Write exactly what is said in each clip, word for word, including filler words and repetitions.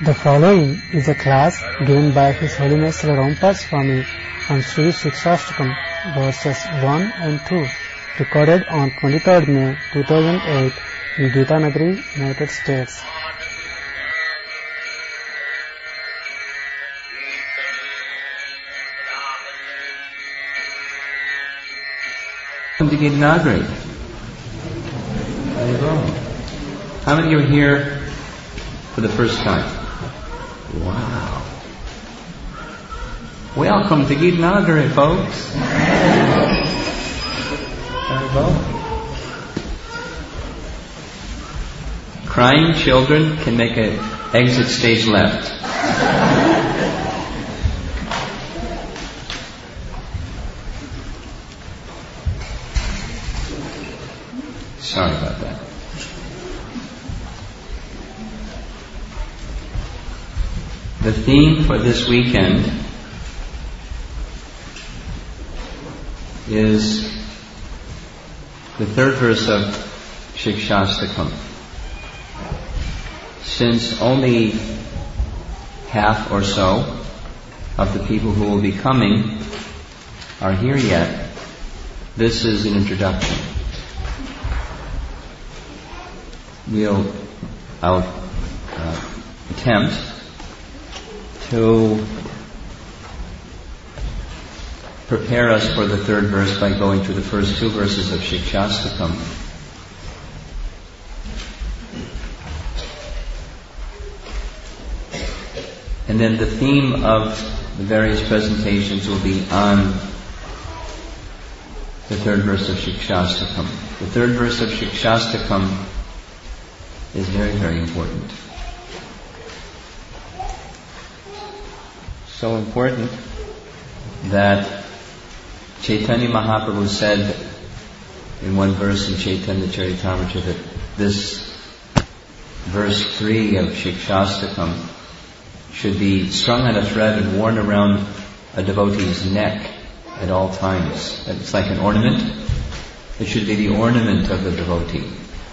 The following is a class given by His Holiness Sri Rompa Swami on Sri Shikshashtakam verses one and two, recorded on twenty-third May two thousand eight in Gita Nagari, United States. Welcome to Gita Nagari. There you go. How many are here for the first time? Wow. Welcome to Gita Nagari, folks. There you go. Crying children can make an exit stage left. Sorry about that. The theme for this weekend is the third verse of Shikshashtakam. Since only half or so of the people who will be coming are here yet, this is an introduction. We'll I'll uh, attempt to prepare us for the third verse by going through the first two verses of Shikshashtakam. And then the theme of the various presentations will be on the third verse of Shikshashtakam. The third verse of Shikshashtakam is very, very important. So important that Chaitanya Mahaprabhu said in one verse in Chaitanya Charitamrita that this verse three of Shikshashtakam should be strung on a thread and worn around a devotee's neck at all times. It's like an ornament. It should be the ornament of the devotee.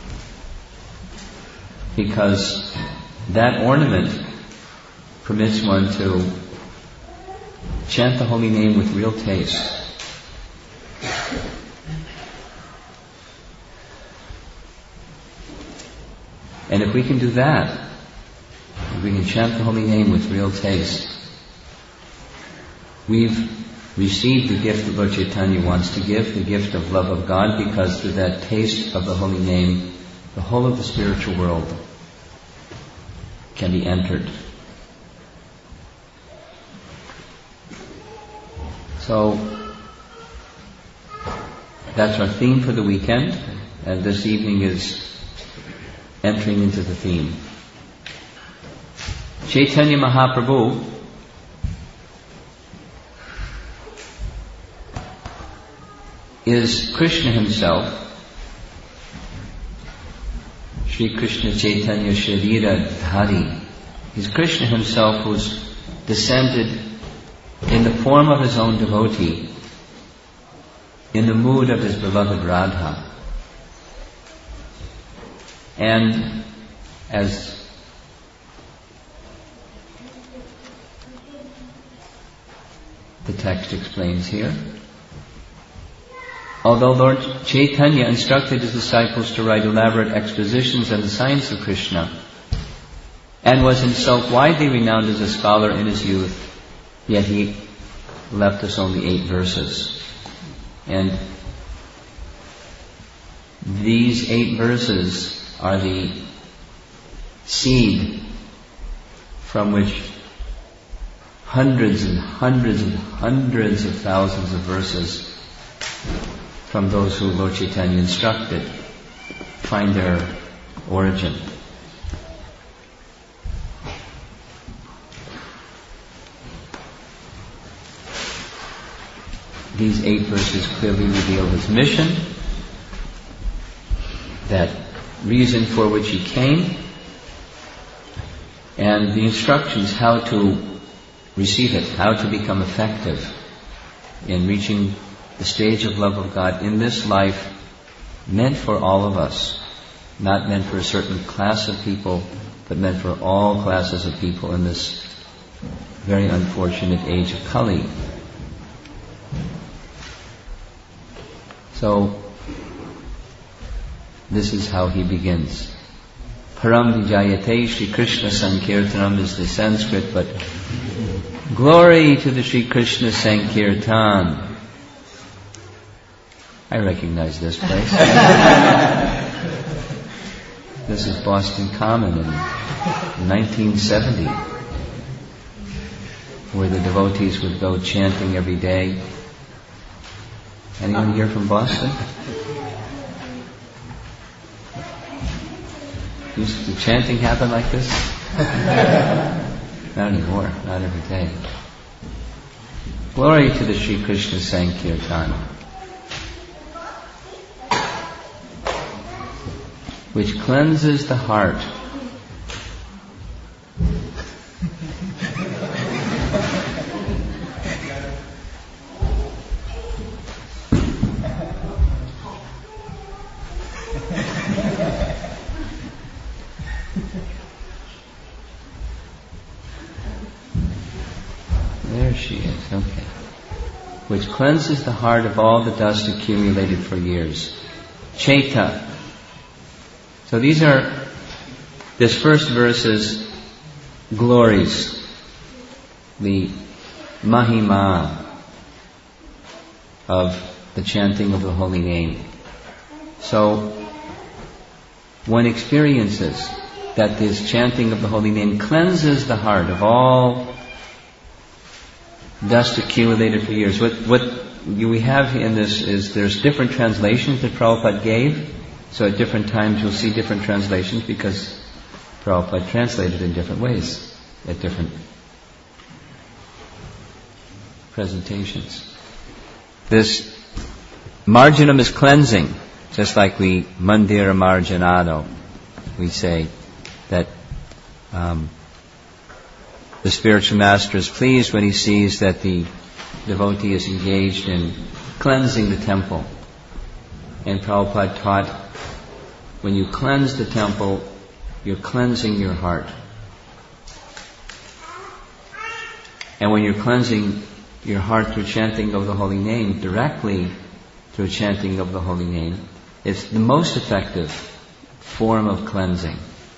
Because that ornament permits one to chant the holy name with real taste. And if we can do that, if we can chant the holy name with real taste, we've received the gift that Lord Chaitanya wants to give, the gift of love of God, because through that taste of the holy name, the whole of the spiritual world can be entered. So, that's our theme for the weekend, and this evening is entering into the theme. Chaitanya Mahaprabhu is Krishna himself. Sri Krishna Chaitanya Sharira Dhari. He's Krishna himself who's descended in the form of his own devotee, in the mood of his beloved Radha. And as the text explains here, although Lord Chaitanya instructed his disciples to write elaborate expositions on the science of Krishna, and was himself widely renowned as a scholar in his youth, yet he left us only eight verses. And these eight verses are the seed from which hundreds and hundreds and hundreds of thousands of verses from those who Lord Chaitanya instructed find their origin. These eight verses clearly reveal his mission, that reason for which he came, and the instructions how to receive it, how to become effective in reaching the stage of love of God in this life, meant for all of us, not meant for a certain class of people, but meant for all classes of people in this very unfortunate age of Kali. So, this is how he begins. Param Vijayate Shri Krishna Sankirtanam is the Sanskrit, but glory to the Shri Krishna Sankirtan. I recognize this place. This is Boston Common in nineteen seventy, where the devotees would go chanting every day. Anyone here from Boston? Used the chanting happen like this? Not anymore, not every day. Glory to the Shri Krishna Sankirtan, which cleanses the heart. There she is, okay. Which cleanses the heart of all the dust accumulated for years. Chaita. So these are, this first verse is glories, the mahima of the chanting of the holy name. So one experiences that this chanting of the holy name cleanses the heart of all dust accumulated for years. What, what we have in this is there's different translations that Prabhupada gave. So at different times you'll see different translations because Prabhupada translated in different ways at different presentations. This marjanam is cleansing, just like we mandira marjanado. We say that um, the spiritual master is pleased when he sees that the devotee is engaged in cleansing the temple. And Prabhupada taught, when you cleanse the temple, you're cleansing your heart. And when you're cleansing your heart through chanting of the holy name, directly through chanting of the holy name, it's the most effective form of cleansing.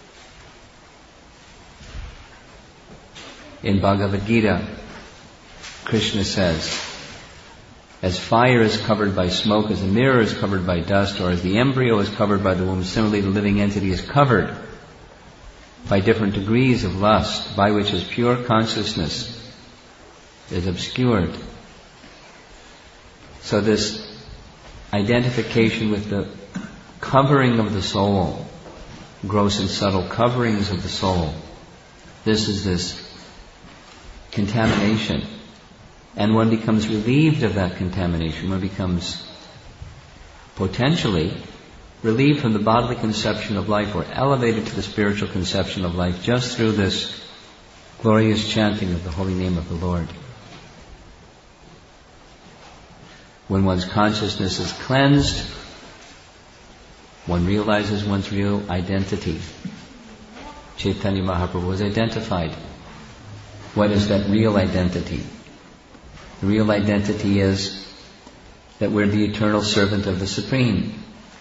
In Bhagavad Gita, Krishna says, as fire is covered by smoke, as a mirror is covered by dust, or as the embryo is covered by the womb, similarly the living entity is covered by different degrees of lust, by which his pure consciousness is obscured. So this identification with the covering of the soul, gross and subtle coverings of the soul, this is this contamination. And one becomes relieved of that contamination. One becomes potentially relieved from the bodily conception of life or elevated to the spiritual conception of life just through this glorious chanting of the holy name of the Lord. When one's consciousness is cleansed, one realizes one's real identity. Chaitanya Mahaprabhu was identified. What is that real identity? The real identity is that we're the eternal servant of the Supreme.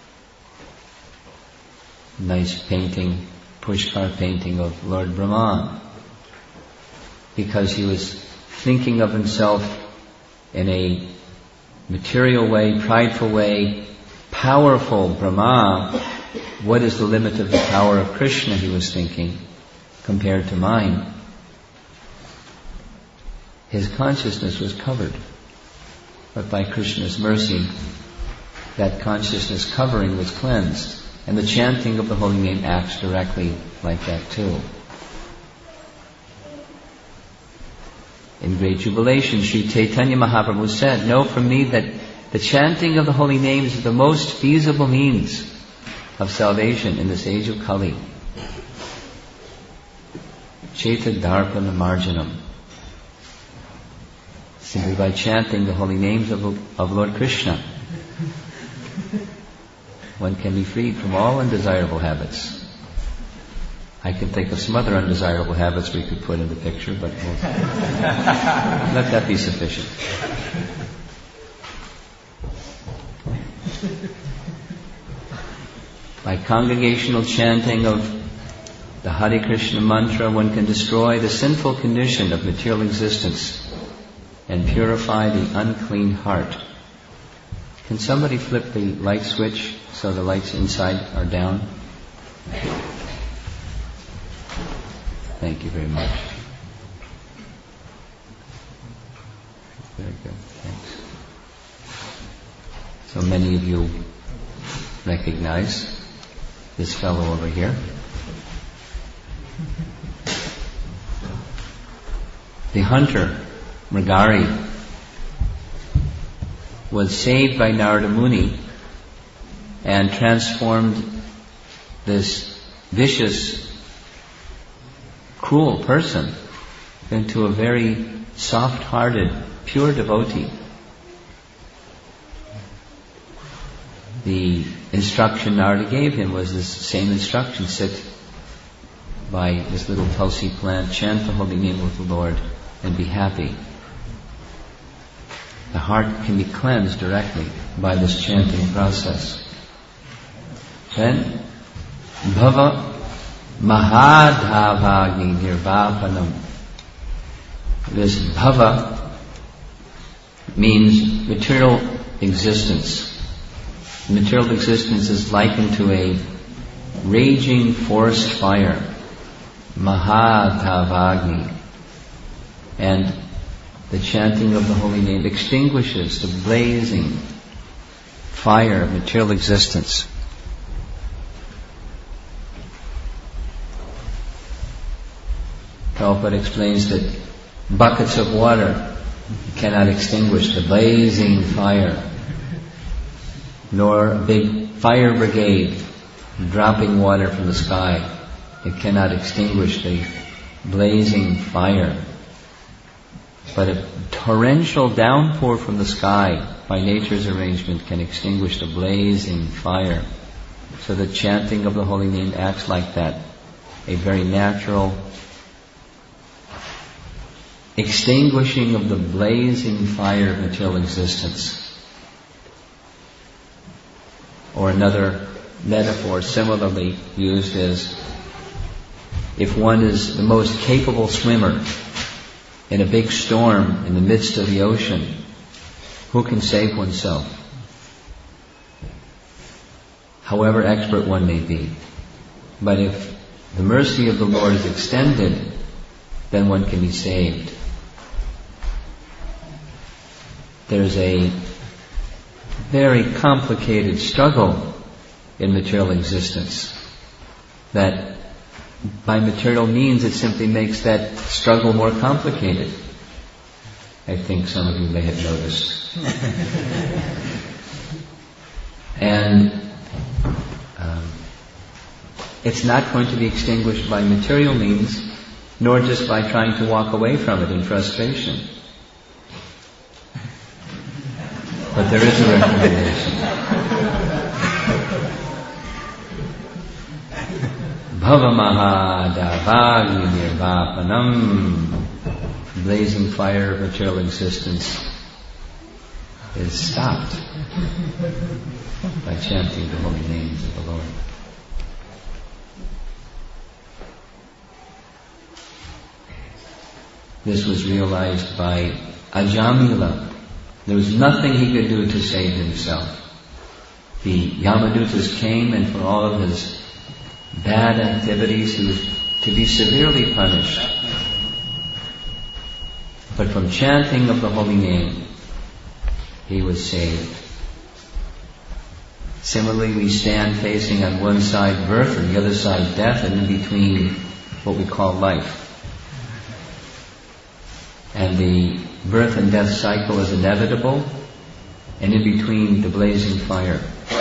Nice painting, Pushkar painting of Lord Brahma. Because he was thinking of himself in a material way, prideful way, powerful Brahma. What is the limit of the power of Krishna, he was thinking, compared to mine? His consciousness was covered. But by Krishna's mercy, that consciousness covering was cleansed. And the chanting of the holy name acts directly like that too. In great jubilation, Sri Chaitanya Mahaprabhu said, know from me that the chanting of the holy names is the most feasible means of salvation in this age of Kali. Chaita Darpana Marjanam. Simply by chanting the holy names of, of Lord Krishna, one can be freed from all undesirable habits. I can think of some other undesirable habits we could put in the picture, but we'll let that be sufficient. By congregational chanting of the Hare Krishna mantra, one can destroy the sinful condition of material existence and purify the unclean heart. Can somebody flip the light switch so the lights inside are down? Thank you very much. Very good. Thanks. So many of you recognize this fellow over here. The hunter, Mrigari, was saved by Narada Muni and transformed this vicious, cruel person into a very soft-hearted, pure devotee. The instruction Narada gave him was this same instruction: sit by this little tulsi plant, chant the holy name of the Lord, and be happy. The heart can be cleansed directly by this chanting process. Then, bhava mahadhavagni nirvapanam. This bhava means material existence. Material existence is likened to a raging forest fire, mahadhavagni, and the chanting of the holy name extinguishes the blazing fire of material existence. Prabhupada explains that buckets of water cannot extinguish the blazing fire, nor a big fire brigade dropping water from the sky. It cannot extinguish the blazing fire. But a torrential downpour from the sky, by nature's arrangement, can extinguish the blazing fire. So the chanting of the holy name acts like that, a very natural extinguishing of the blazing fire of material existence. Or another metaphor similarly used is, if one is the most capable swimmer in a big storm in the midst of the ocean, who can save oneself? However expert one may be. But if the mercy of the Lord is extended, then one can be saved. There's a very complicated struggle in material existence that by material means it simply makes that struggle more complicated. I think some of you may have noticed. And um, it's not going to be extinguished by material means, nor just by trying to walk away from it in frustration. But there is a recommendation. Bhavamahadavagni nirvapanam. Blazing fire of material existence is stopped by chanting the holy names of the Lord. This was realized by Ajamila. There was nothing he could do to save himself. The Yamadutas came, and for all of his bad activities he was to be severely punished. But from chanting of the holy name, he was saved. Similarly, we stand facing on one side birth and the other side death, and in between what we call life. And the birth and death cycle is inevitable, and in between the blazing fire.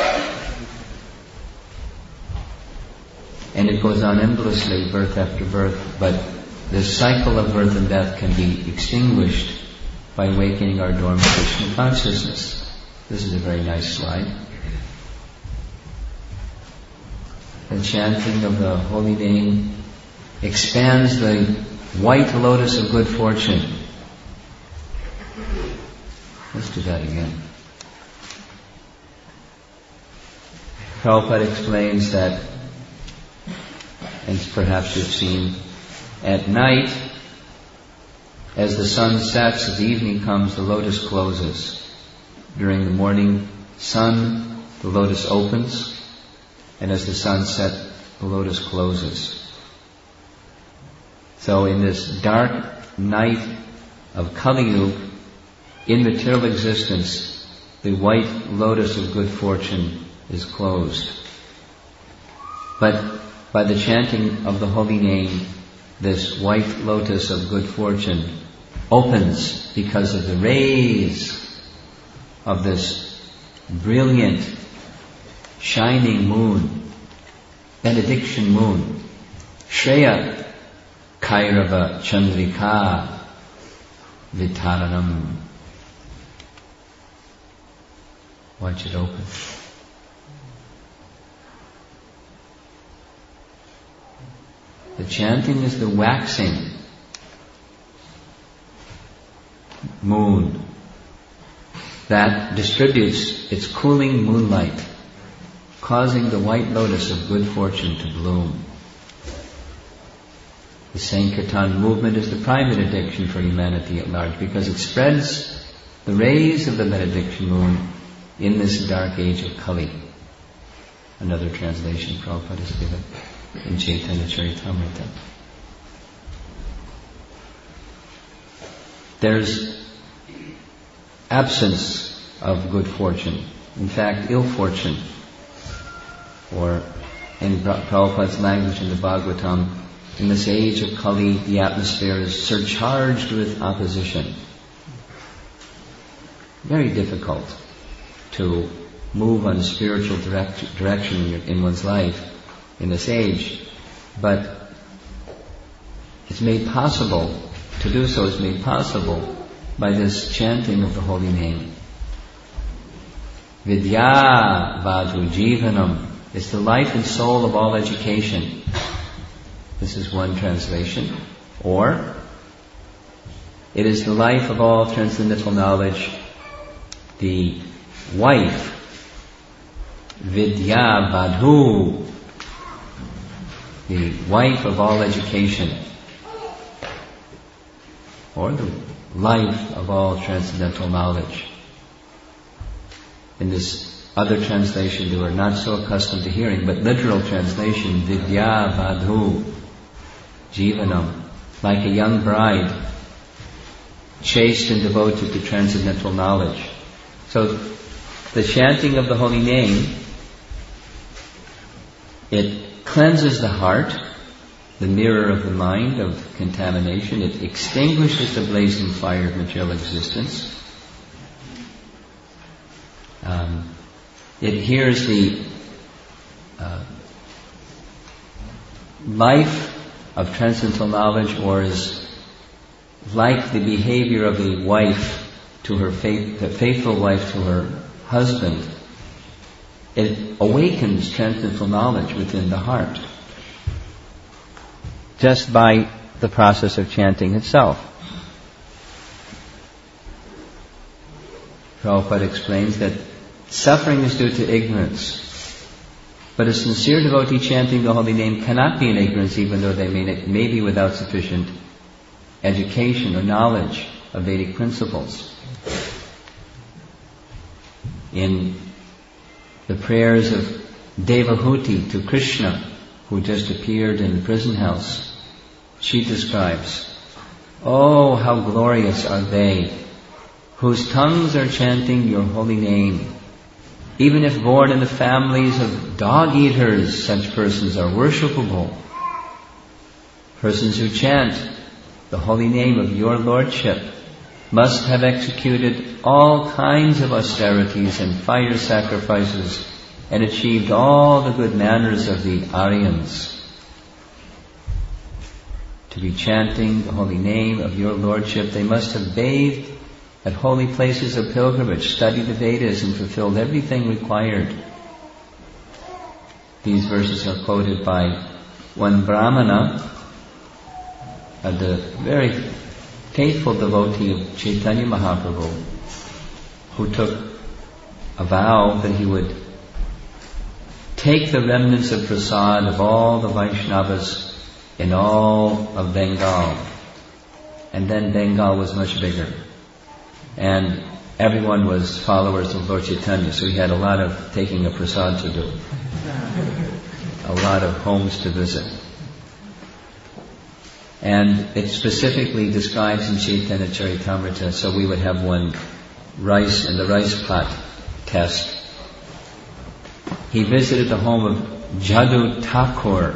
And it goes on endlessly, birth after birth, but this cycle of birth and death can be extinguished by awakening our dormant Krishna consciousness. This is a very nice slide. The chanting of the holy name expands the white lotus of good fortune. Let's do that again. Prabhupada explains that, and perhaps you've seen, at night, as the sun sets, as the evening comes, the lotus closes. During the morning sun, the lotus opens, and as the sun sets, the lotus closes. So in this dark night of Kali Yuga, in material existence, the white lotus of good fortune is closed. But by the chanting of the holy name, this white lotus of good fortune opens because of the rays of this brilliant, shining moon, benediction moon, Shreya Kairava Chandrika Vitaranam. Watch it open. The chanting is the waxing moon that distributes its cooling moonlight, causing the white lotus of good fortune to bloom. The Sankirtan movement is the prime benediction for humanity at large because it spreads the rays of the benediction moon in this dark age of Kali. Another translation Prabhupada has given in Chaitanya Charitamrita. There's absence of good fortune. In fact, ill fortune. Or in Prabhupada's language in the Bhagavatam, in this age of Kali, the atmosphere is surcharged with opposition. Very difficult to move on a spiritual direct, direction in one's life in this age, but it's made possible, to do so is made possible by this chanting of the holy name. Vidya Vadhu Jivanam is the life and soul of all education. This is one translation. Or, it is the life of all transcendental knowledge, the wife, Vidya Vadhu, the wife of all education, or the life of all transcendental knowledge. In this other translation they were not so accustomed to hearing, but literal translation, Vidya Vadhu Jivanam, like a young bride, chaste and devoted to transcendental knowledge. So the chanting of the holy name, it cleanses the heart, the mirror of the mind, of contamination. It extinguishes the blazing fire of material existence. Um, it hears the uh, life of transcendental knowledge, or is like the behavior of a wife to her faith, the faithful wife to her husband. It awakens transcendental knowledge within the heart just by the process of chanting itself. Prabhupada explains that suffering is due to ignorance, but a sincere devotee chanting the holy name cannot be in ignorance, even though they may, may be without sufficient education or knowledge of Vedic principles. In the prayers of Devahuti to Krishna, who just appeared in the prison house, she describes, "Oh, how glorious are they whose tongues are chanting your holy name. Even if born in the families of dog-eaters, such persons are worshipable. Persons who chant the holy name of your Lordship must have executed all kinds of austerities and fire sacrifices and achieved all the good manners of the Aryans. To be chanting the holy name of your Lordship, they must have bathed at holy places of pilgrimage, studied the Vedas, and fulfilled everything required." These verses are quoted by one Brahmana a de- very faithful devotee of Chaitanya Mahaprabhu, who took a vow that he would take the remnants of prasad of all the Vaishnavas in all of Bengal. And then Bengal was much bigger. And everyone was followers of Lord Chaitanya, so he had a lot of taking of prasad to do. A lot of homes to visit. And it specifically describes in Chaitanya Charitamrita, so we would have one rice in the rice pot test. He visited the home of Jadu Thakur.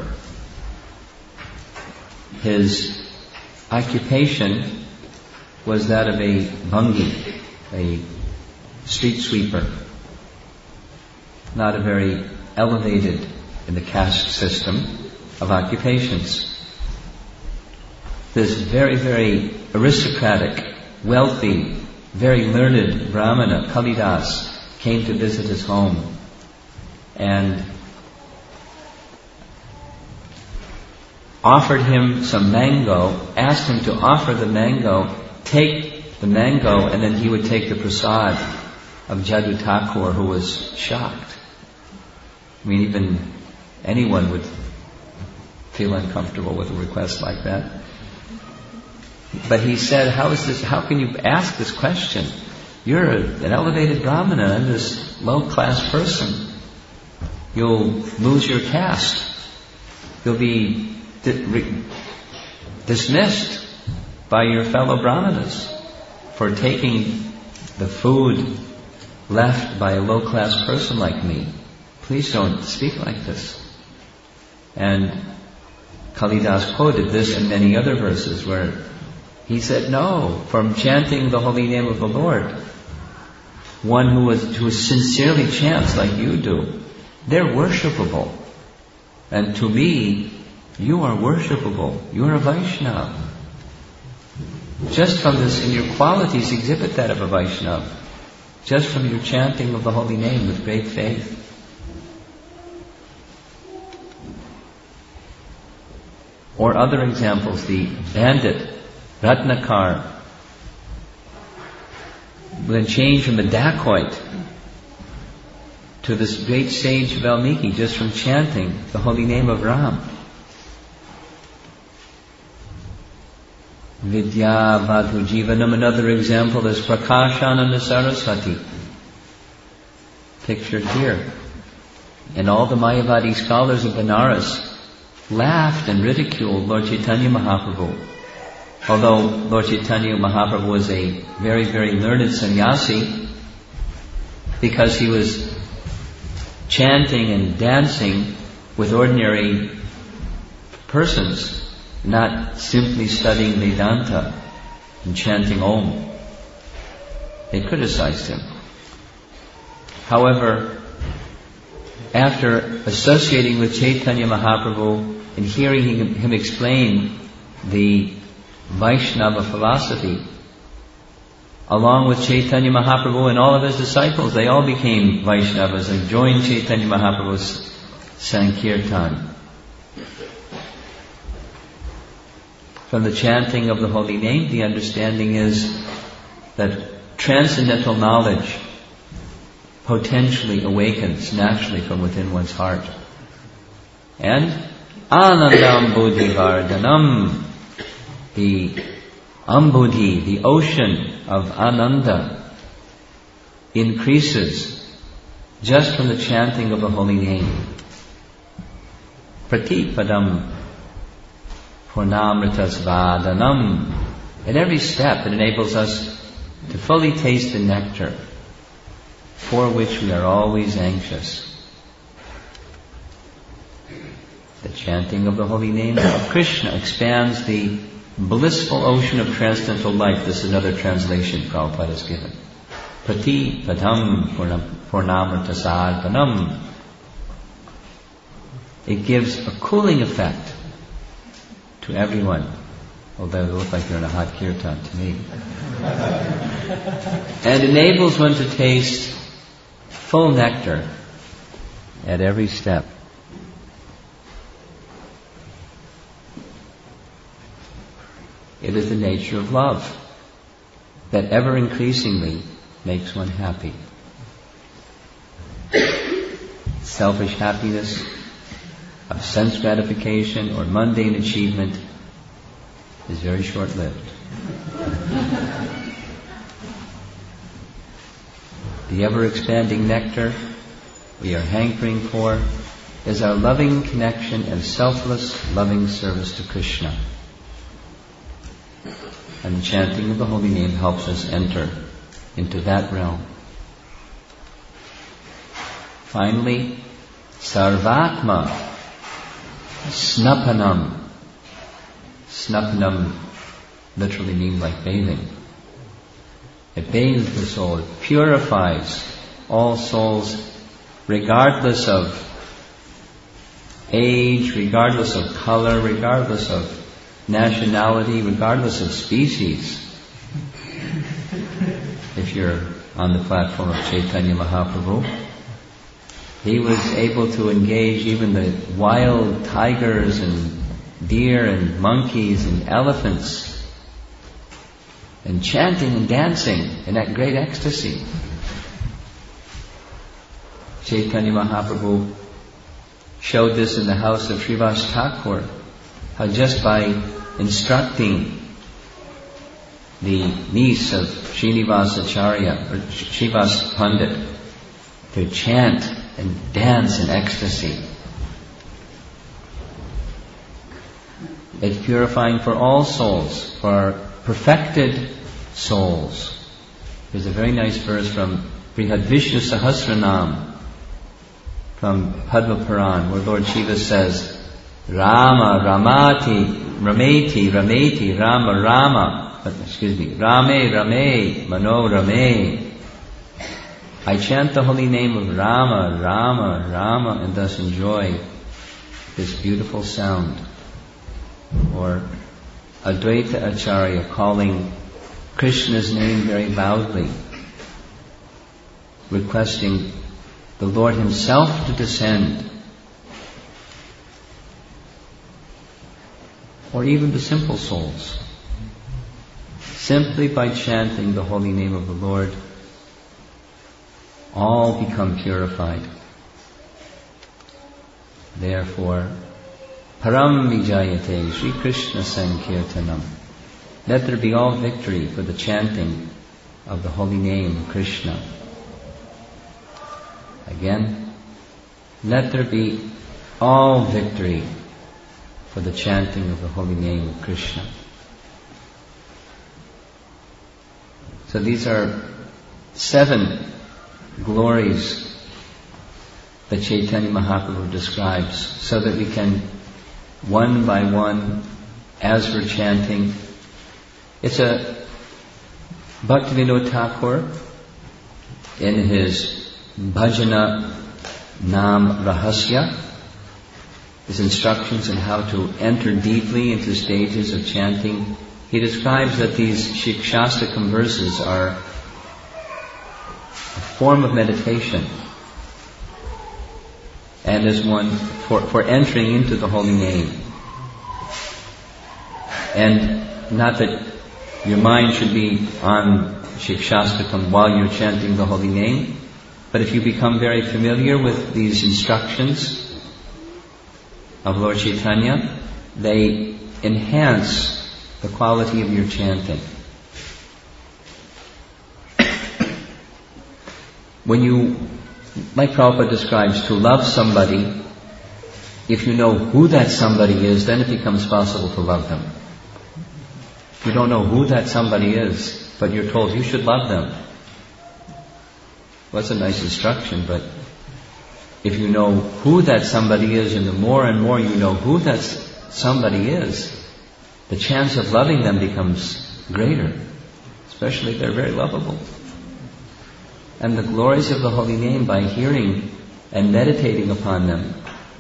His occupation was that of a bhangi, a street sweeper. Not a very elevated in the caste system of occupations. This very, very aristocratic, wealthy, very learned Brahmana, Kalidas, came to visit his home and offered him some mango, asked him to offer the mango, take the mango, and then he would take the prasad of Jadu Thakur, who was shocked. I mean, even anyone would feel uncomfortable with a request like that. But he said, how is this, how can you ask this question? You're an elevated Brahmana and this low-class person. You'll lose your caste. You'll be di- re- dismissed by your fellow Brahmanas for taking the food left by a low-class person like me. Please don't speak like this. And Kalidas quoted this and many other verses where he said, no, from chanting the holy name of the Lord, one who was who sincerely chants like you do, they're worshipable. And to me, you are worshipable. You are a Vaishnava. Just from this, in your qualities, exhibit that of a Vaishnava. Just from your chanting of the holy name with great faith. Or other examples, the bandit, Ratnakar, then changed from a dacoit to this great sage Valmiki just from chanting the holy name of Ram. Vidya Vadhu Jivanam, another example is Prakashananda Saraswati, pictured here. And all the Mayavadi scholars of Benares laughed and ridiculed Lord Chaitanya Mahaprabhu. Although Lord Chaitanya Mahaprabhu was a very, very learned sannyasi, because he was chanting and dancing with ordinary persons, not simply studying Vedanta and chanting Om. They criticized him. However, after associating with Chaitanya Mahaprabhu and hearing him, him explain the Vaishnava philosophy, along with Chaitanya Mahaprabhu and all of his disciples, they all became Vaishnavas and joined Chaitanya Mahaprabhu's Sankirtan. From the chanting of the holy name, the understanding is that transcendental knowledge potentially awakens naturally from within one's heart. And Anandam Buddhi Vardhanam, the Ambudhi, the ocean of Ananda, increases just from the chanting of the holy name. Pratipadam Purnamritas Vadanam. At every step it enables us to fully taste the nectar for which we are always anxious. The chanting of the holy name of Krishna expands the blissful ocean of transcendental life. This is another translation Prabhupada has given. Prati padam purnamritasarpanam. It gives a cooling effect to everyone. Although they look like they're in a hot kirtan to me. And enables one to taste full nectar at every step. It is the nature of love that ever increasingly makes one happy. Selfish happiness of sense gratification or mundane achievement is very short-lived. The ever-expanding nectar we are hankering for is our loving connection and selfless loving service to Krishna. And the chanting of the holy name helps us enter into that realm. Finally, Sarvatma Snapanam. Snapanam literally means like bathing. It bathes the soul, it purifies all souls regardless of age, regardless of color, regardless of nationality, regardless of species. If you're on the platform of Chaitanya Mahaprabhu, he was able to engage even the wild tigers and deer and monkeys and elephants and chanting and dancing in that great ecstasy. Chaitanya Mahaprabhu showed this in the house of Srivas Thakur, how just by instructing the niece of Srinivas Acharya, or Srivas Pandit, to chant and dance in ecstasy, it's purifying for all souls, for perfected souls. There's a very nice verse from Brihad Vishnu Sahasranam, from Padma Puran, where Lord Shiva says, Rama, Ramati, Rameti, Rameti, Rama, Rama, excuse me, Rame, Rame, Mano, Rame. I chant the holy name of Rama, Rama, Rama, and thus enjoy this beautiful sound. Or Advaita Acharya calling Krishna's name very loudly, requesting the Lord Himself to descend. Or even the simple souls. Simply by chanting the holy name of the Lord, all become purified. Therefore, Param Vijayate Sri Krishna Sankirtanam. Let there be all victory for the chanting of the holy name Krishna. Again, let there be all victory for the chanting of the holy name of Krishna. So these are seven glories that Chaitanya Mahaprabhu describes, so that we can, one by one, as we're chanting, it's a Bhaktivinoda Thakur in his Bhajana Nam Rahasya, his instructions on how to enter deeply into stages of chanting. He describes that these Shikshastakam verses are a form of meditation, and as one for, for entering into the holy name. And not that your mind should be on Shikshastakam while you're chanting the holy name, but if you become very familiar with these instructions of Lord Chaitanya, they enhance the quality of your chanting. When you, like Prabhupada describes, to love somebody, if you know who that somebody is, then it becomes possible to love them. If you don't know who that somebody is, but you're told you should love them, well, that's a nice instruction, but if you know who that somebody is, and the more and more you know who that somebody is, the chance of loving them becomes greater, especially if they're very lovable. And the glories of the holy name, by hearing and meditating upon them,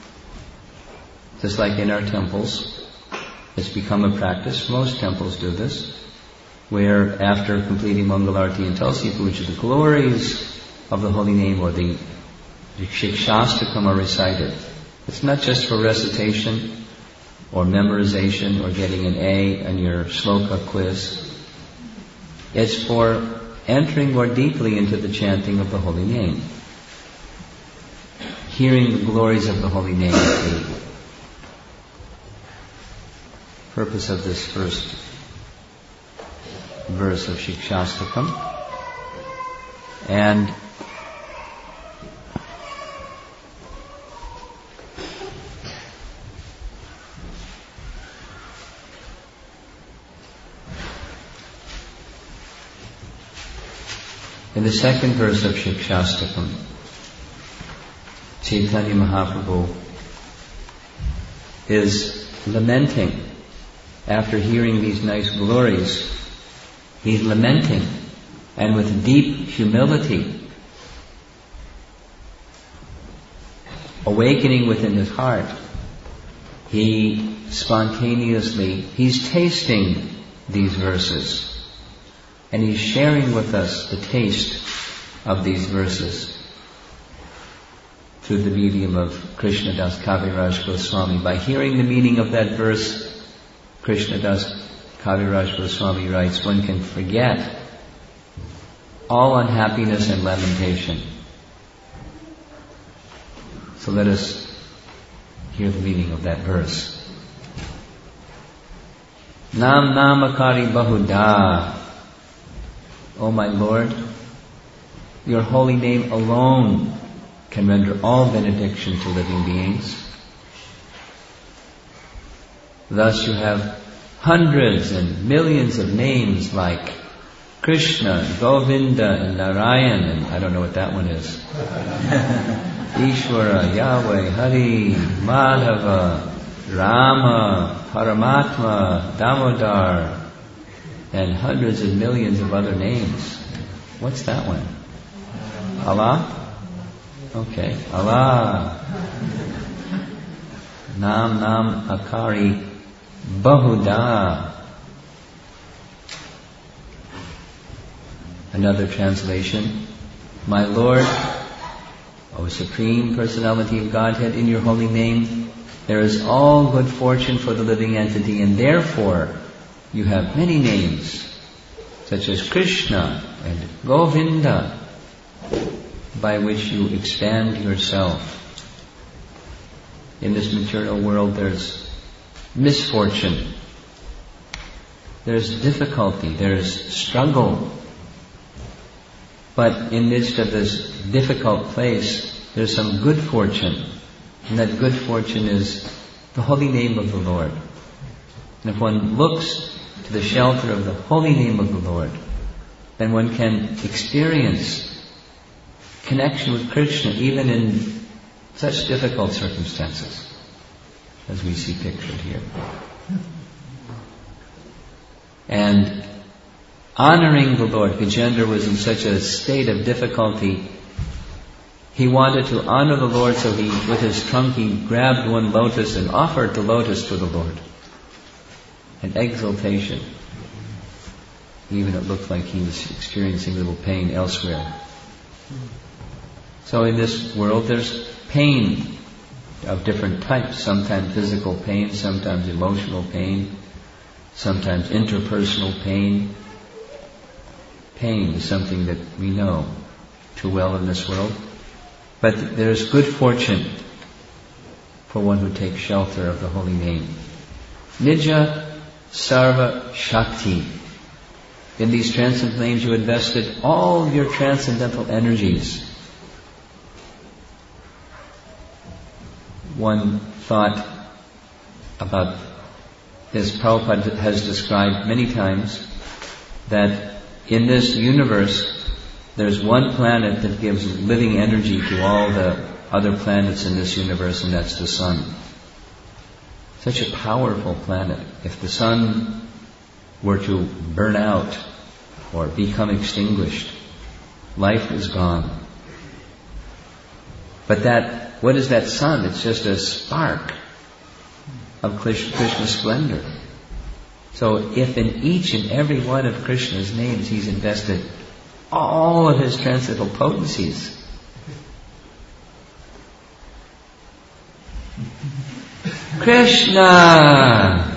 just like in our temples, it's become a practice, most temples do this, where after completing Mangalarti and Tulsi Puja, the glories of the holy name or the Shikshastakam are recited. It's not just for recitation, or memorization or getting an A on your sloka quiz. It's for entering more deeply into the chanting of the holy name. Hearing the glories of the holy name is the purpose of this first verse of Shikshastakam. And in the second verse of Shikshastakam, Chaitanya Mahaprabhu is lamenting. After hearing these nice glories, he's lamenting, and with deep humility, awakening within his heart, he spontaneously, he's tasting these verses, and he's sharing with us the taste of these verses through the medium of Krishnadas Kaviraj Goswami. By hearing the meaning of that verse, Krishnadas Kaviraj Goswami writes, one can forget all unhappiness and lamentation. So let us hear the meaning of that verse. Nam namakari bahuda. O my Lord, your holy name alone can render all benediction to living beings. Thus you have hundreds and millions of names like Krishna, Govinda, and Narayan, and I don't know what that one is. Ishvara, Yahweh, Hari, Madhava, Rama, Paramatma, Damodar, and hundreds and millions of other names. What's that one? Allah? Okay, Allah. Nam Nam Akari Bahuda. Another translation. My Lord, O Supreme Personality of Godhead, in your holy name there is all good fortune for the living entity, and therefore you have many names, such as Krishna and Govinda, by which you expand yourself. In this material world there's misfortune, there's difficulty, there's struggle. But in the midst of this difficult place, there's some good fortune. And that good fortune is the holy name of the Lord. And if one looks to the shelter of the holy name of the Lord, then one can experience connection with Krishna even in such difficult circumstances as we see pictured here. And honoring the Lord, Gajendra was in such a state of difficulty, he wanted to honor the Lord, so he, with his trunk, he grabbed one lotus and offered the lotus to the Lord. An exaltation. Even it looked like he was experiencing a little pain elsewhere. So in this world there's pain of different types. Sometimes physical pain, sometimes emotional pain, sometimes interpersonal pain. Pain is something that we know too well in this world. But there's good fortune for one who takes shelter of the holy name. Nija Sarva Shakti. In these transcendental names you invested all your transcendental energies. One thought about this, Prabhupada has described many times that in this universe there's one planet that gives living energy to all the other planets in this universe, and that's the sun. Such a powerful planet. If the sun were to burn out or become extinguished, life is gone. But that, what is that sun? It's just a spark of Krishna's splendor. So if in each and every one of Krishna's names he's invested all of his transcendental potencies, Krishna!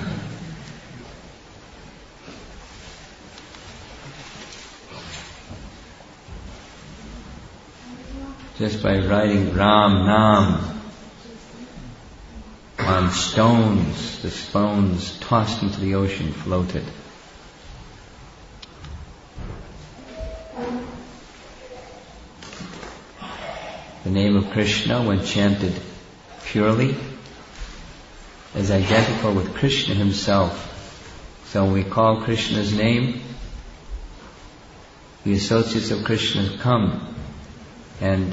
Just by writing Ram Nam on stones, the stones tossed into the ocean floated. The name of Krishna, when chanted purely, is identical with Krishna himself. So when we call Krishna's name, the associates of Krishna come. And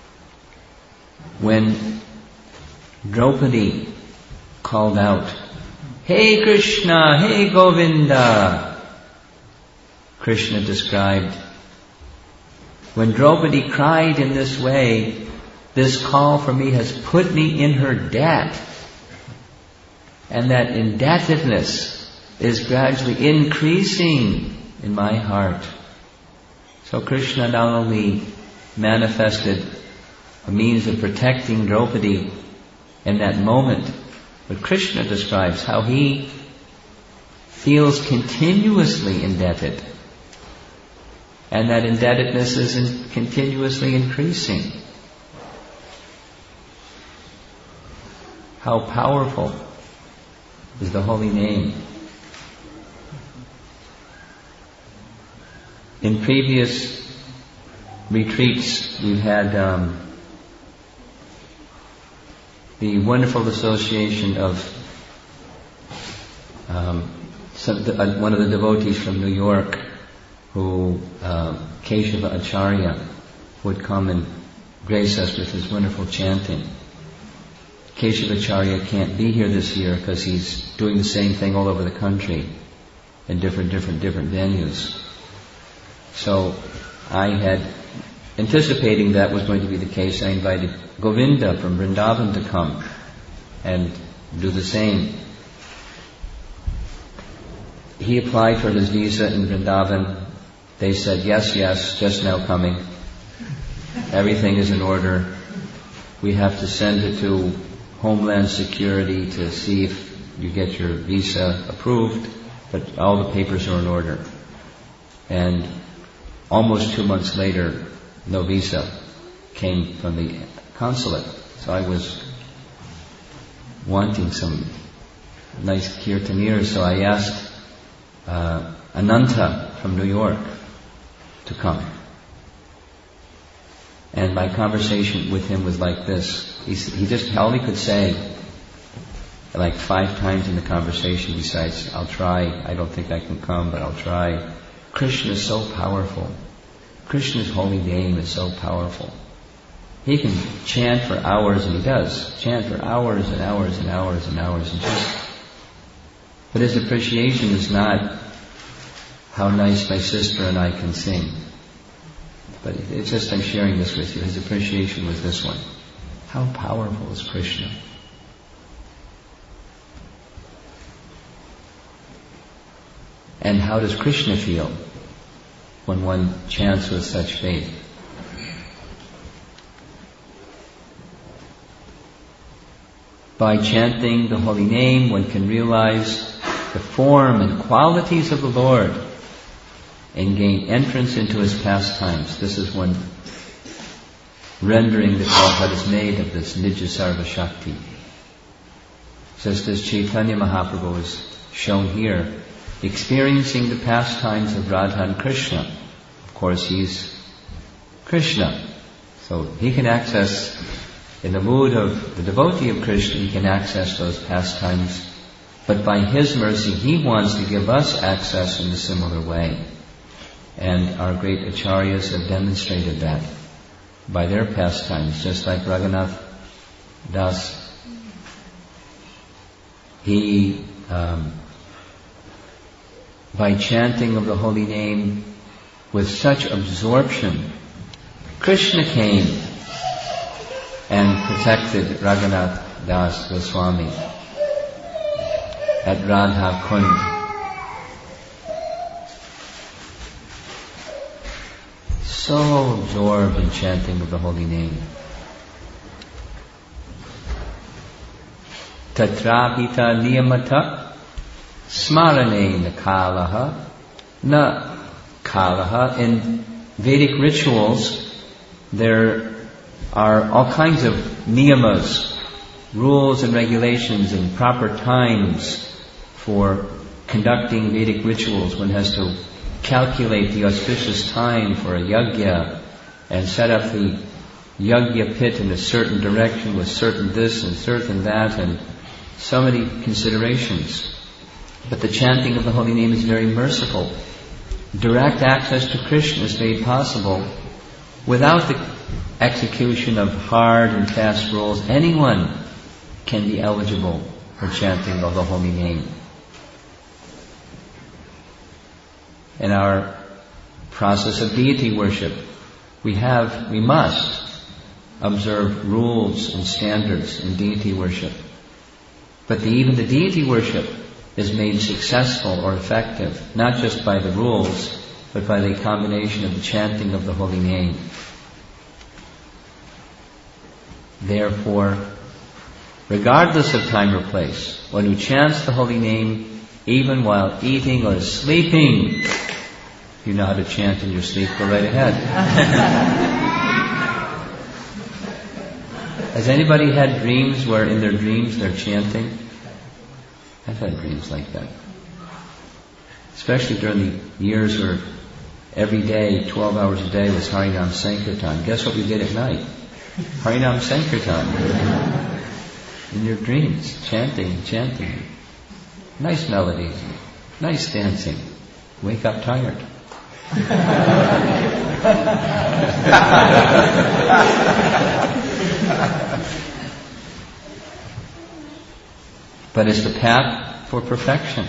when Draupadi called out, "Hey Krishna, hey Govinda," Krishna described, when Draupadi cried in this way, this call for me has put me in her debt. And that indebtedness is gradually increasing in my heart. So Krishna not only manifested a means of protecting Draupadi in that moment, but Krishna describes how he feels continuously indebted. And that indebtedness is in continuously increasing. How powerful is the holy name. In previous retreats, we've had um, the wonderful association of um, some, uh, one of the devotees from New York, who uh, Keshava Acharya, would come and grace us with his wonderful chanting. Keshava Acharya can't be here this year because he's doing the same thing all over the country in different, different, different venues. So I had, anticipating that was going to be the case, I invited Govinda from Vrindavan to come and do the same. He applied for his visa in Vrindavan. They said, yes, yes, just now coming. Everything is in order. We have to send it to Homeland Security to see if you get your visa approved, but all the papers are in order. And almost two months later, no visa came from the consulate. So I was wanting some nice kirtaniers, so I asked uh, Ananta from New York to come. And my conversation with him was like this. He, he just, all he could say, like five times in the conversation, besides, I'll try, I don't think I can come, but I'll try. Krishna is so powerful. Krishna's holy name is so powerful. He can chant for hours, and he does. Chant for hours and hours and hours and hours. And just, but his appreciation is not how nice my sister and I can sing. But it's just, I'm sharing this with you. His appreciation was this one. How powerful is Krishna? And how does Krishna feel when one chants with such faith? By chanting the holy name, one can realize the form and qualities of the Lord and gain entrance into His pastimes. This is one rendering that Prabhupada has made of this Nija Sarva Shakti. Just as Chaitanya Mahaprabhu is shown here, experiencing the pastimes of Radha and Krishna. Of course, he's Krishna. So he can access, in the mood of the devotee of Krishna, he can access those pastimes. But by His mercy, He wants to give us access in a similar way. And our great acharyas have demonstrated that by their pastimes, just like Raghunath Das. He, um, by chanting of the holy name with such absorption, Krishna came and protected Raghunath Das Goswami at Radha Kund. So absorbed in chanting of the holy name. tatrapita niyamata smarane nakalaha na kalaha. In Vedic rituals, there are all kinds of niyamas, rules and regulations and proper times for conducting Vedic rituals. One has to calculate the auspicious time for a yajna and set up the yajna pit in a certain direction with certain this and certain that, and so many considerations. But the chanting of the holy name is very merciful. Direct access to Krishna is made possible without the execution of hard and fast rules. Anyone can be eligible for chanting of the holy name. In our process of deity worship, we have, we must observe rules and standards in deity worship. But the, even the deity worship is made successful or effective, not just by the rules, but by the combination of the chanting of the holy name. Therefore, regardless of time or place, one who chants the holy name, even while eating or sleeping, if you know how to chant in your sleep, go right ahead. Has anybody had dreams where in their dreams they're chanting? I've had dreams like that. Especially during the years where every day, twelve hours a day was Harinam Sankirtan. Guess what we did at night? Harinam Sankirtan. In your dreams, chanting, chanting. Nice melodies, nice dancing. Wake up tired. But it's the path for perfection.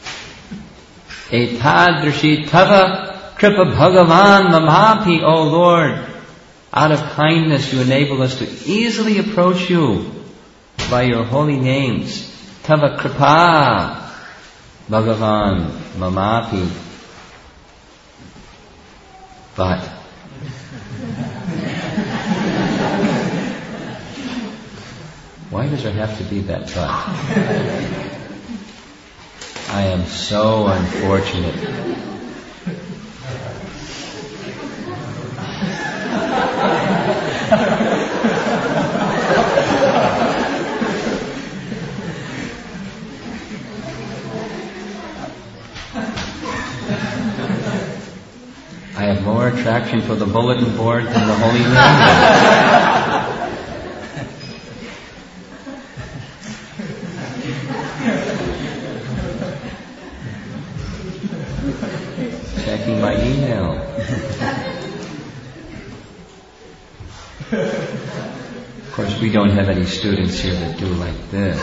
Etadrishi tava kripa bhagavan mamapi, O Lord. Out of kindness you enable us to easily approach you by your holy names. Tava kripa bhagavan mamapi. But why does there have to be that but? I am so unfortunate. I have more attraction for the bulletin board than the holy name. Checking my email. Of course, we don't have any students here that do like this.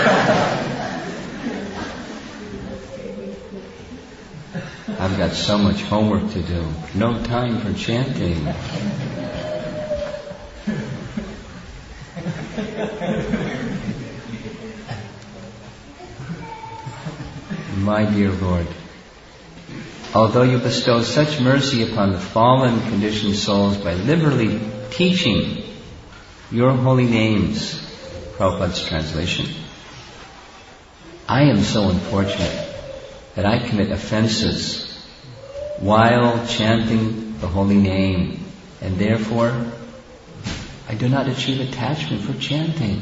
I've got so much homework to do. No time for chanting. My dear Lord, although you bestow such mercy upon the fallen conditioned souls by liberally teaching your holy names, Prabhupada's translation, I am so unfortunate that I commit offenses while chanting the holy name, and therefore I do not achieve attachment for chanting.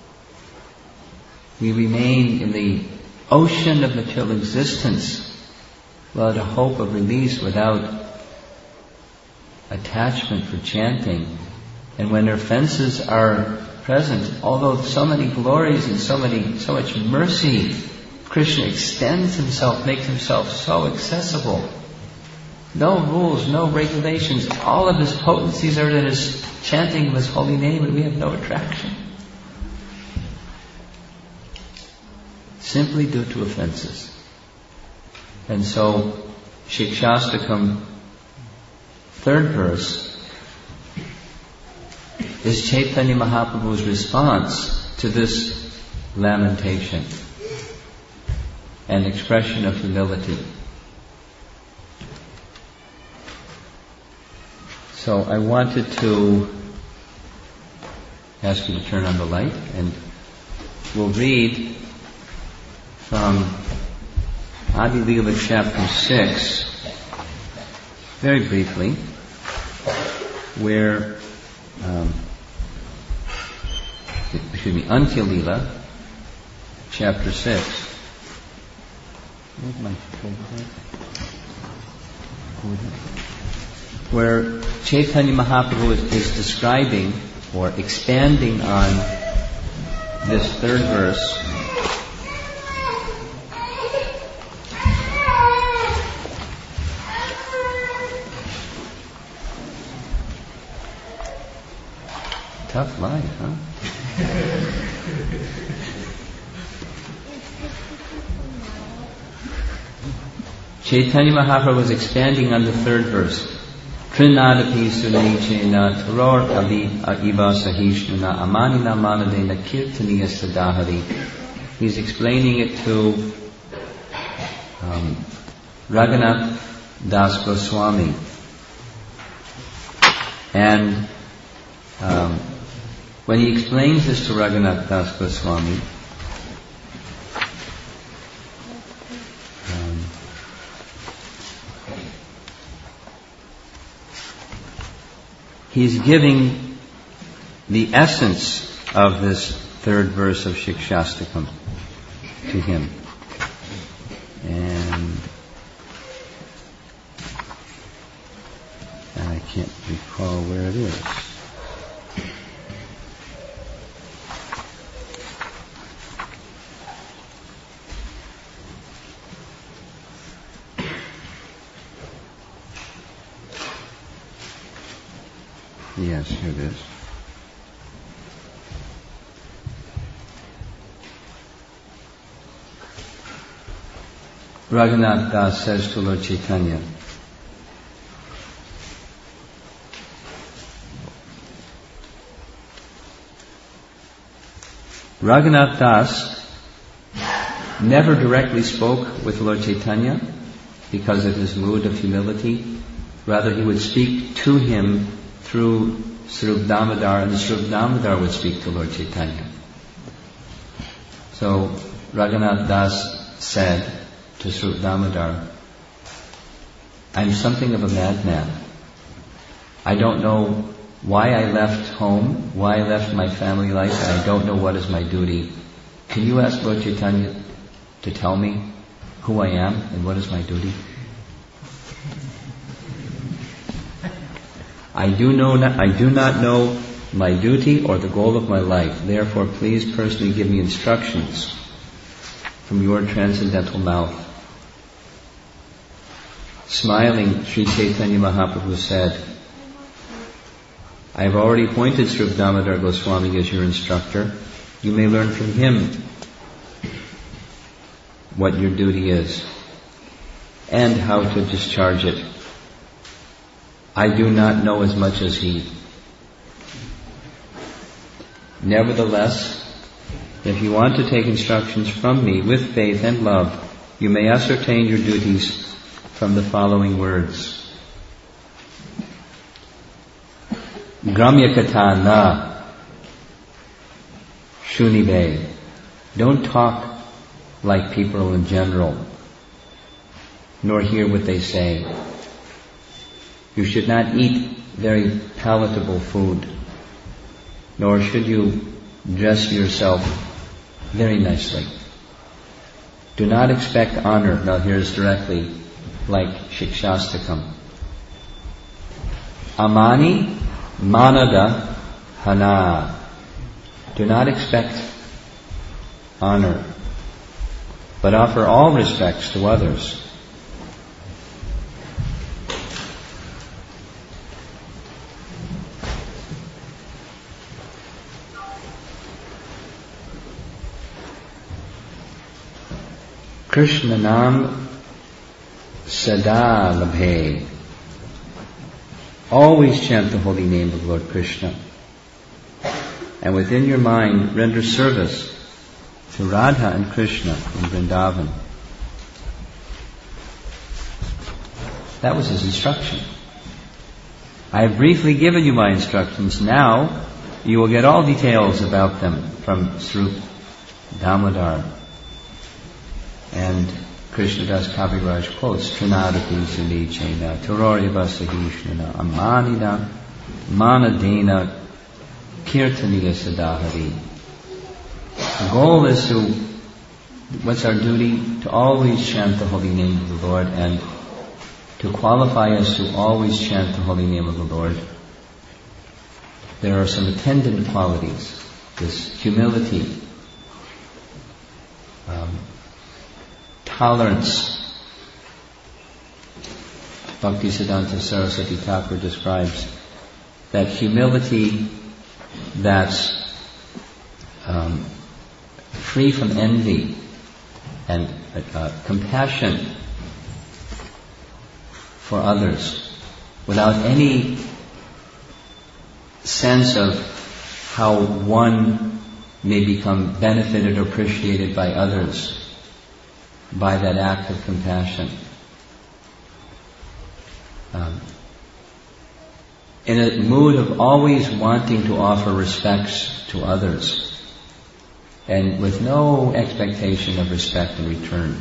We remain in the ocean of material existence without a hope of release, without attachment for chanting. And when offenses are present, although so many glories and so many, so much mercy, Krishna extends himself, makes himself so accessible. No rules, no regulations. All of his potencies are in his chanting of his holy name, and we have no attraction. Simply due to offenses. And so, Shikshastakam, third verse, is Chaitanya Mahaprabhu's response to this lamentation, an expression of humility. So I wanted to ask you to turn on the light, and will read from Adi Leela chapter six, very briefly, where, um, excuse me, Antya Leela, chapter six. Where's my where Chaitanya Mahaprabhu is, is describing or expanding on this third verse. Tough life, huh? Chaitanya Mahaprabhu was expanding on the third verse. Trinadapi sunaichena taror kali aiva sahishnuna amanina manadena kirtaniya sadahari. He's explaining it to um, Raghunath Das Goswami. And um, when he explains this to Raghunath Das Goswami, um, he's giving the essence of this third verse of Shikshastakam to him. And I can't recall where it is. Yes, here it is. Raghunath Das says to Lord Chaitanya, Raghunath Das never directly spoke with Lord Chaitanya because of his mood of humility. Rather, he would speak to him through Swarup Damodar, and Swarup Damodar would speak to Lord Chaitanya. So Raghunath Das said to Swarup Damodar, I'm something of a madman. I don't know why I left home, why I left my family life, and I don't know what is my duty. Can you ask Lord Chaitanya to tell me who I am and what is my duty? I do know not, I do not know my duty or the goal of my life. Therefore, please personally give me instructions from your transcendental mouth. Smiling, Sri Chaitanya Mahaprabhu said, I have already appointed Swarup Damodar Goswami as your instructor. You may learn from him what your duty is and how to discharge it. I do not know as much as he. Nevertheless, if you want to take instructions from me with faith and love, you may ascertain your duties from the following words. Gramya katha na shunibe. Don't talk like people in general, nor hear what they say. You should not eat very palatable food, nor should you dress yourself very nicely. Do not expect honor. Now here's directly like Shikshastakam. Amani manada hana. Do not expect honor, but offer all respects to others. Krishna Nam Sada Labhe. Always chant the holy name of Lord Krishna. And within your mind, render service to Radha and Krishna in Vrindavan. That was his instruction. I have briefly given you my instructions. Now, you will get all details about them from Swarup Damodar. And Krishnadas Kaviraj quotes, Trinadapi Suli Chena, Turorya Sahishnana, Amanida, Manadena, Kirtaniya Sadahari. The goal is to, what's our duty? To always chant the holy name of the Lord, and to qualify us to always chant the holy name of the Lord, there are some attendant qualities. This humility, um, tolerance. Bhaktisiddhanta Saraswati Thakur describes that humility that's um, free from envy and uh, compassion for others, without any sense of how one may become benefited or appreciated by others by that act of compassion. Um, in a mood of always wanting to offer respects to others, and with no expectation of respect in return.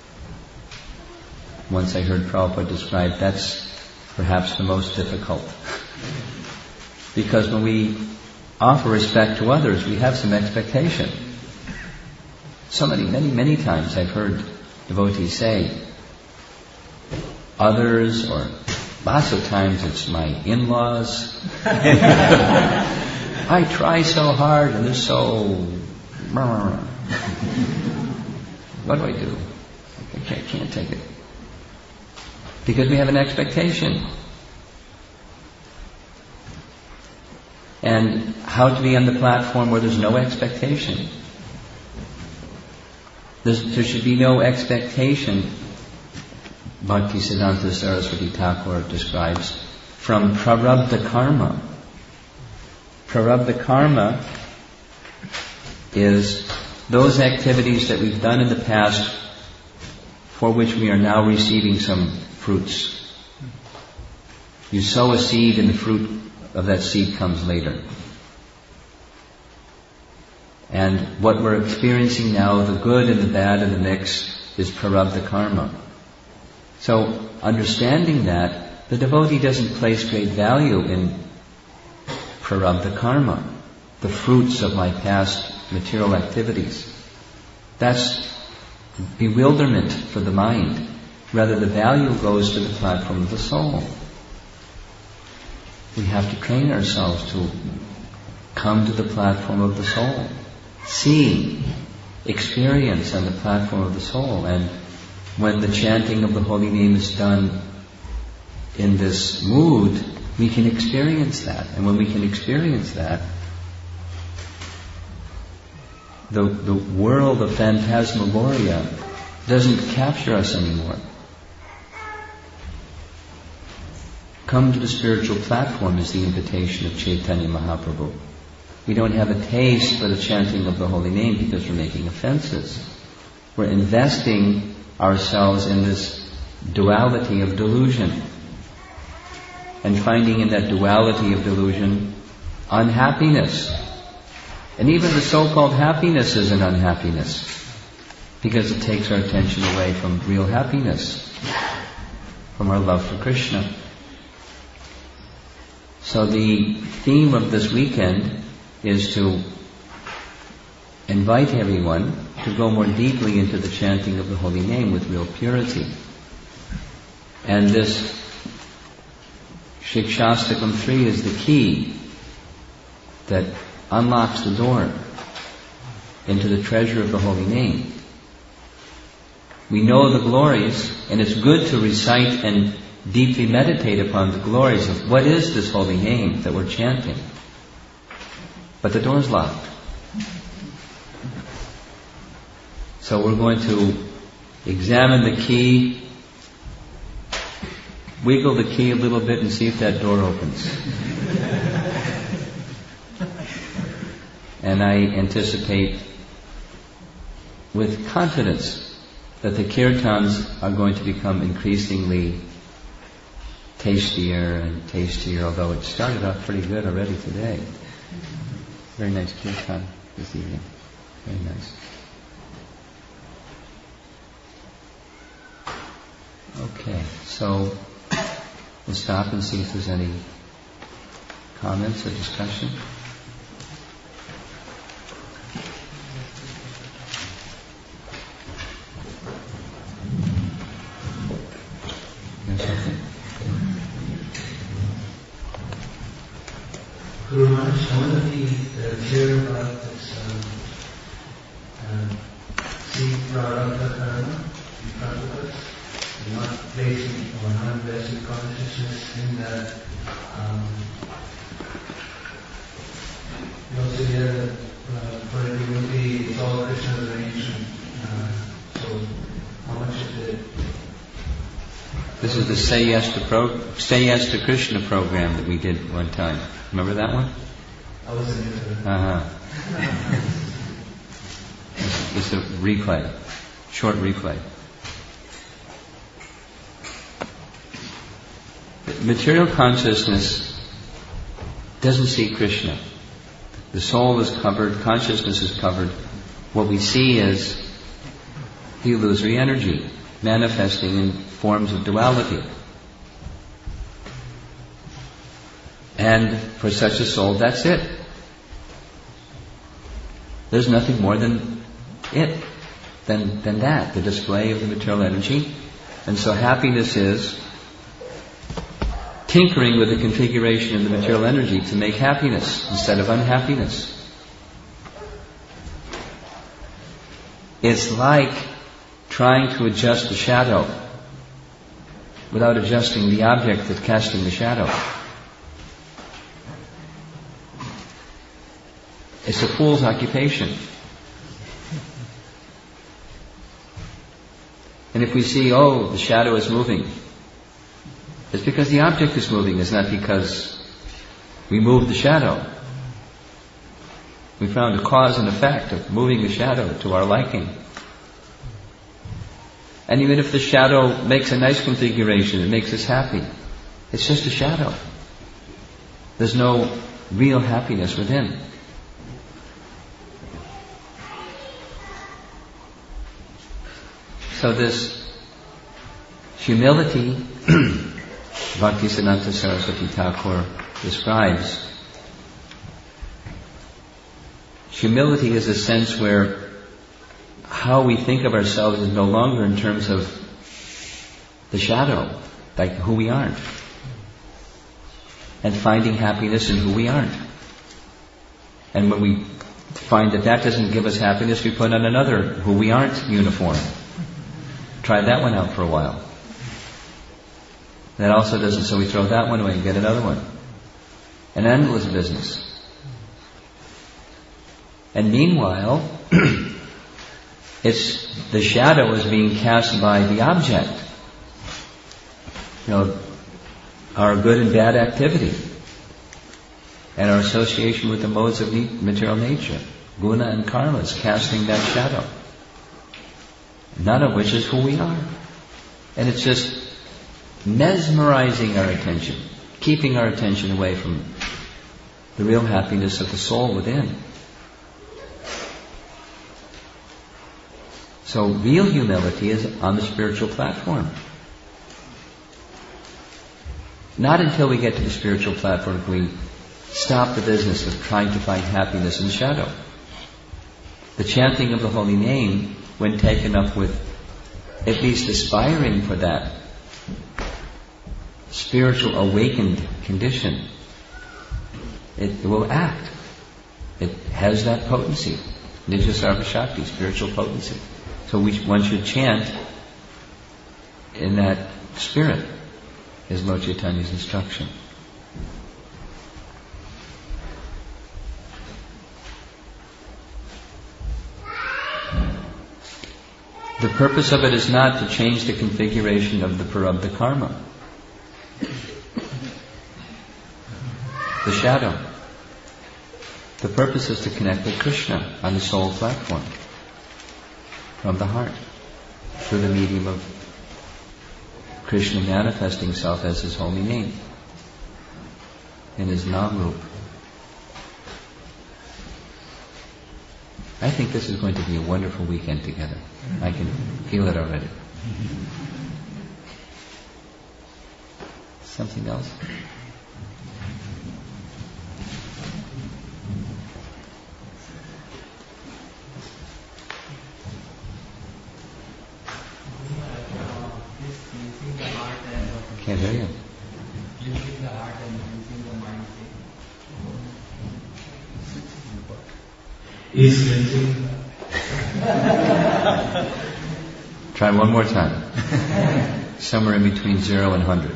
Once I heard Prabhupada describe that's perhaps the most difficult. Because when we offer respect to others, we have some expectation. So many, many, many times I've heard devotees say, others, or lots of times it's my in-laws. I try so hard and they're so... What do I do? I can't, can't take it. Because we have an expectation. And how to be on the platform where there's no expectation. There's, there should be no expectation, Bhaktisiddhanta Saraswati Thakur describes, from prarabdha karma. Prarabdha karma is those activities that we've done in the past for which we are now receiving some fruits. You sow a seed and the fruit of that seed comes later. And what we're experiencing now, the good and the bad in the mix, is prarabdha karma. So, understanding that, the devotee doesn't place great value in prarabdha karma, the fruits of my past material activities. That's bewilderment for the mind. Rather, the value goes to the platform of the soul. We have to train ourselves to come to the platform of the soul. See, experience on the platform of the soul. And when the chanting of the holy name is done in this mood, we can experience that. And when we can experience that, the, the world of phantasmagoria doesn't capture us anymore. Come to the spiritual platform is the invitation of Chaitanya Mahaprabhu. We don't have a taste for the chanting of the holy name because we're making offenses. We're investing ourselves in this duality of delusion, and finding in that duality of delusion unhappiness. And even the so-called happiness is an unhappiness, because it takes our attention away from real happiness, from our love for Krishna. So the theme of this weekend is to invite everyone to go more deeply into the chanting of the holy name with real purity. And this Shikshastakam three is the key that unlocks the door into the treasure of the holy name. We know the glories, and it's good to recite and deeply meditate upon the glories of what is this holy name that we're chanting. But the door's locked. So we're going to examine the key, wiggle the key a little bit and see if that door opens. And I anticipate with confidence that the kirtans are going to become increasingly tastier and tastier, although it started off pretty good already today. Very nice kirtan this evening. Very nice. Okay, so we'll stop and see if there's any comments or discussion. There's something. Guru Maharaj, I want to be uh, clear about this um, uh, see Prarabdha Karma in front of us, and not placing or non-vested consciousness in that. Um, we also hear that uh, for a devotee, it's all Krishna's arrangement. Uh, so, how much is it? This is the Say Yes to Pro, Say Yes to Krishna program that we did one time. Remember that one? I wasn't into it. Uh-huh. It's a replay, short replay. Material consciousness doesn't see Krishna. The soul is covered, consciousness is covered. What we see is the illusory energy manifesting in forms of duality. And for such a soul, that's it. There's nothing more than it, than, than that, the display of the material energy. And so happiness is tinkering with the configuration of the material energy to make happiness instead of unhappiness. It's like trying to adjust the shadow without adjusting the object that's casting the shadow. It's a fool's occupation. And if we see, oh, the shadow is moving, it's because the object is moving, it's not because we moved the shadow. We found a cause and effect of moving the shadow to our liking. And even if the shadow makes a nice configuration, it makes us happy, it's just a shadow. There's no real happiness within. So this humility, Bhaktisiddhanta Saraswati Thakur describes, humility is a sense where how we think of ourselves is no longer in terms of the shadow, like who we aren't, and finding happiness in who we aren't. And when we find that that doesn't give us happiness, we put on another who we aren't uniform. Try that one out for a while. That also doesn't, so we throw that one away and get another one. An endless business. And meanwhile, it's the shadow is being cast by the object. You know, our good and bad activity, and our association with the modes of material nature, guna and karma, is casting that shadow. None of which is who we are. And it's just mesmerizing our attention, keeping our attention away from the real happiness of the soul within. So real humility is on the spiritual platform. Not until we get to the spiritual platform can we stop the business of trying to find happiness in the shadow. The chanting of the holy name, when taken up with at least aspiring for that spiritual awakened condition, it will act. It has that potency. Nijya Sarva Shakti, spiritual potency. So we, one should chant in that spirit, is Lord Chaitanya's instruction. The purpose of it is not to change the configuration of the Prarabdha karma, the shadow. The purpose is to connect with Krishna on the soul platform, from the heart, through the medium of Krishna manifesting himself as his holy name, in his Nam-rup. I think this is going to be a wonderful weekend together. I can feel it already. Something else? Can't hear you. Using the heart and using the mind. Is cleansing. Try one more time. Somewhere in between zero and hundred.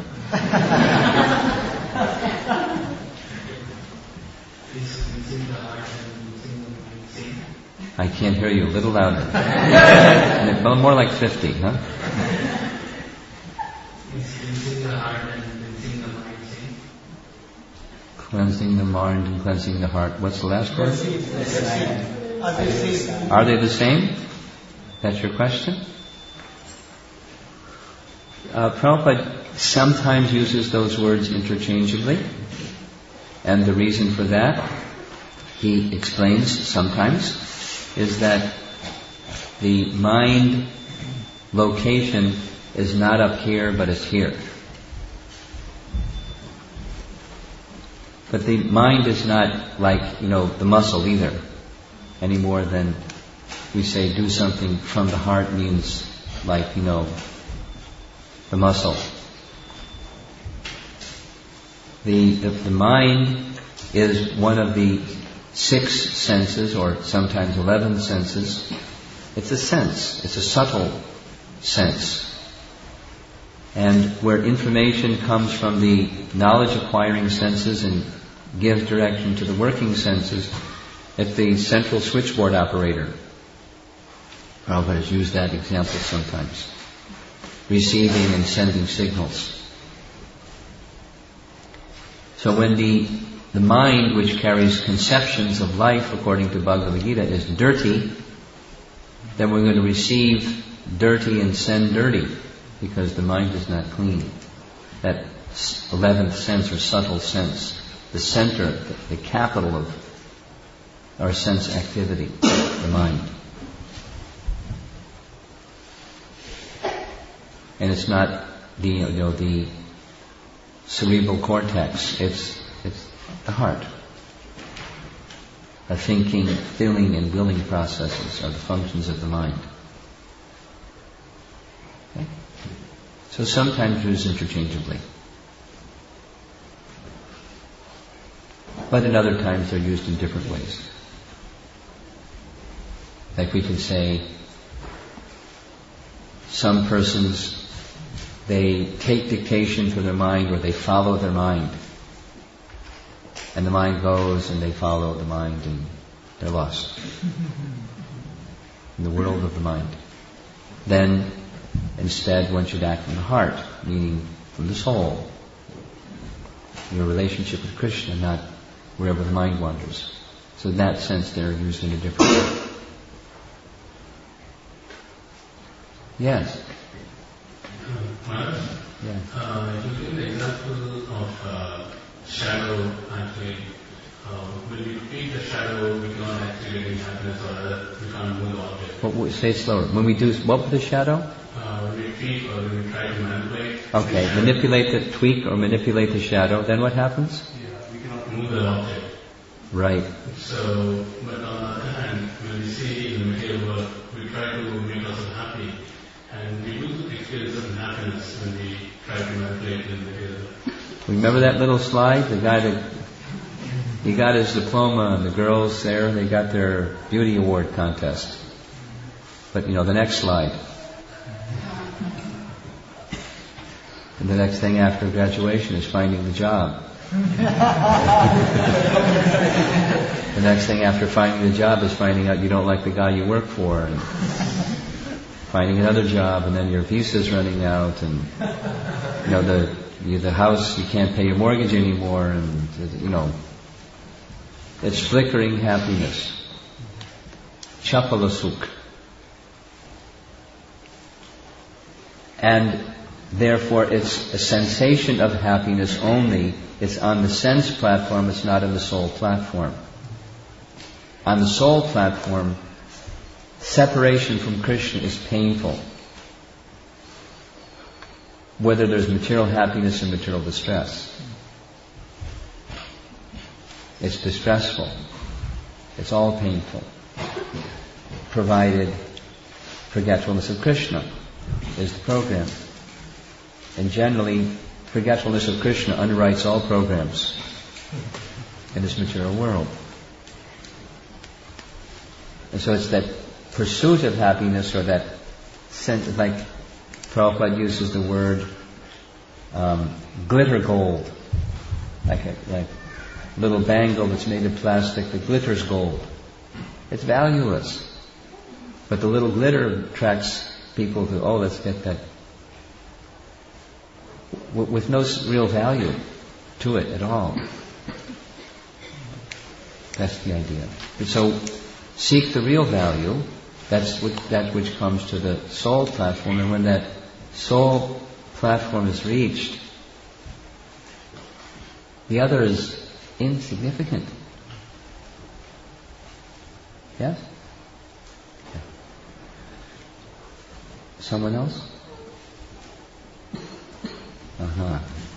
Is cleansing the heart and using the mind same? I can't hear you. A little louder. Well, more like fifty, huh? Is cleansing the heart and cleansing the mind same? Cleansing the mind and cleansing the heart. What's the last word? Are they the same? Are they the same? That's your question? Uh, Prabhupada sometimes uses those words interchangeably, and the reason for that, he explains sometimes, is that the mind location is not up here, but it's here. But the mind is not like, you know, the muscle either, any more than we say do something from the heart means like, you know, the muscle. The, the, the mind is one of the six senses, or sometimes eleven senses. It's a sense. It's a subtle sense. And where information comes from the knowledge-acquiring senses and gives direction to the working senses, it's the central switchboard operator. Prabhupada has used that example sometimes. Receiving and sending signals. So when the, the mind, which carries conceptions of life according to Bhagavad Gita, is dirty, then we're going to receive dirty and send dirty, because the mind is not clean. That eleventh sense or subtle sense, the center, the, the capital of our sense activity, the mind. And it's not the, you know, the cerebral cortex, it's, it's the heart. Our thinking, feeling, and willing processes are the functions of the mind. Okay? So sometimes used interchangeably. But in other times they're used in different ways. Like we can say, some persons, they take dictation from their mind, or they follow their mind. And the mind goes and they follow the mind and they're lost in the world of the mind. Then, instead, one should act from the heart, meaning from the soul. Your relationship with Krishna, not wherever the mind wanders. So in that sense, they're used in a different way. Yes? Maharaj, Yeah. uh, you gave the example of uh, shadow actually. Uh, when we feed the shadow, we can't actually get happiness, or other, we can't move the object. What, what, say it slower. When we do, what with the shadow? Uh, when we feed or when we try to manipulate. Okay, manipulate the, tweak or manipulate the shadow, then what happens? Yeah, we cannot move the object. Right. So, but on the other hand, when we see in the material world, we try to make ourselves happy. And we do experience certain happiness when we try to manipulate the material world. Remember that little slide? The guy that, he got his diploma, and the girls there, they got their beauty award contest. But, you know, the next slide. And the next thing after graduation is finding the job. The next thing after finding the job is finding out you don't like the guy you work for, and finding another job, and then your visa's running out, and you know the you, the house, you can't pay your mortgage anymore, and you know it's flickering happiness. Chapalasuk. And therefore it's a sensation of happiness only. It's on the sense platform, it's not on the soul platform. On the soul platform, separation from Krishna is painful. whether there's material happiness or material distress. It's distressful. It's all painful. Provided forgetfulness of Krishna is the program. And generally, forgetfulness of Krishna underwrites all programs in this material world. And so it's that pursuit of happiness, or that sense, like Prabhupada uses the word um, glitter gold, like a like little bangle that's made of plastic that glitters gold. It's valueless. But the little glitter attracts people to, oh, let's get that, w- with no real value to it at all. That's the idea. And so, seek the real value. That's what, that which comes to the soul platform. And when that soul platform is reached, the other is insignificant. Yes? Yeah. Someone else? Uh-huh.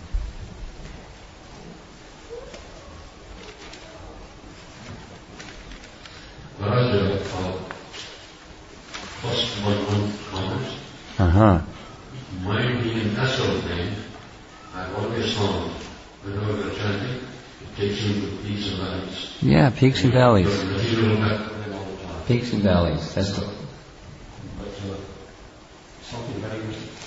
Maharaj, uh, first one, one comment. Uh-huh. Mind being an astral plane, I've always found whenever we're chanting, it takes you to peaks and valleys. Yeah, peaks and valleys. Your material background all the time. Peaks and valleys. That's the... But uh, something very,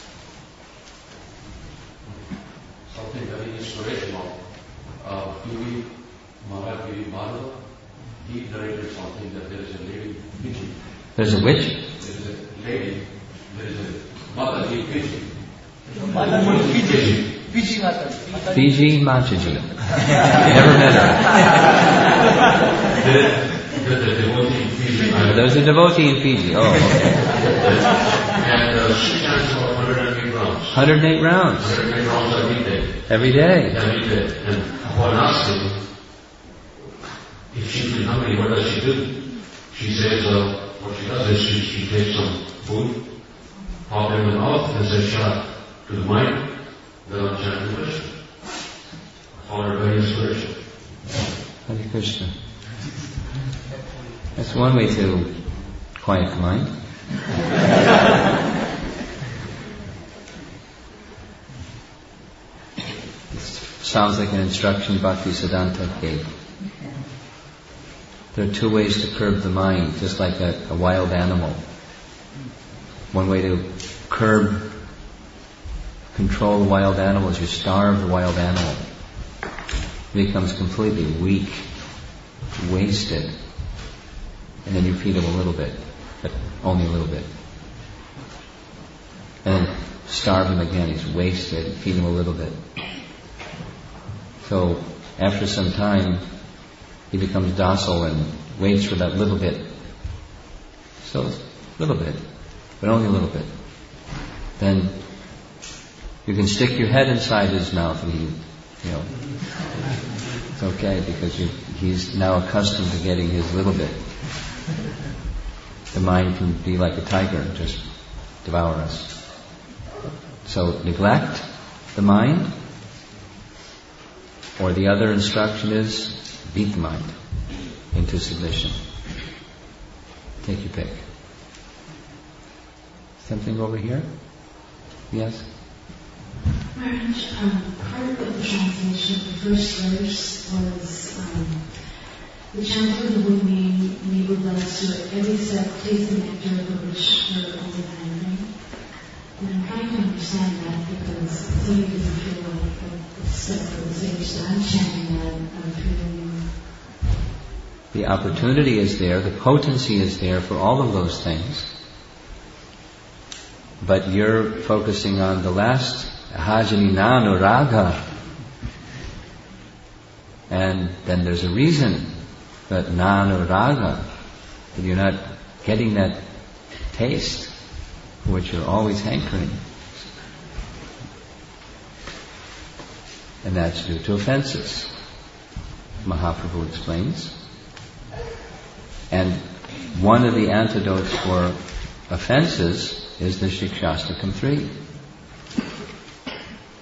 something very inspirational. Uh, Giri Maharaj Giri Madhava, he narrated something that there is a lady Fiji. There's a witch? There is a lady, there is a mother named Fiji. Fiji. Fiji Mata. Fiji Mataji. Never met her. The, the, the devotee in Fiji. There's a devotee in Fiji. Oh, okay. And uh, she chants about one hundred eight rounds. one hundred eight rounds. one hundred eight rounds every day. Every day. Every day. And upon asking if she feels hungry, what does she do? She says, uh, what she does is she, she takes some food, pop it in the mouth, and says, shut to the mind, then I'll chant the Krishna. I found her very inspirational. Hare Krishna. That's one way to quiet the mind. It sounds like an instruction Bhaktisiddhanta gave. There are two ways to curb the mind, just like a, a wild animal. One way to curb, control the wild animal is you starve the wild animal. It becomes completely weak, wasted. And then you feed him a little bit, but only a little bit. And then starve him again, he's wasted, feed him a little bit. So after some time, he becomes docile and waits for that little bit. So a little bit, but only a little bit. Then you can stick your head inside his mouth and he, you know, it's okay because you, he's now accustomed to getting his little bit. The mind can be like a tiger and just devour us. So neglect the mind, or the other instruction is beat the mind into submission. Take your pick. Something over here? Yes? Maharaj, um, part of the translation of the first verse was um, the chant of the women enabled us to every step taste the nectar for which we're only hungry. And I'm trying to understand that because somebody doesn't feel like the step for the same, so I'm chanting that, I'm feeling. The opportunity is there, the potency is there for all of those things. But you're focusing on the last, Hajani Nanu Raga. And then there's a reason that Nanu Raga, that you're not getting that taste for which you're always hankering. And that's due to offenses. Mahaprabhu explains. And one of the antidotes for offenses is the Shikshastakam three.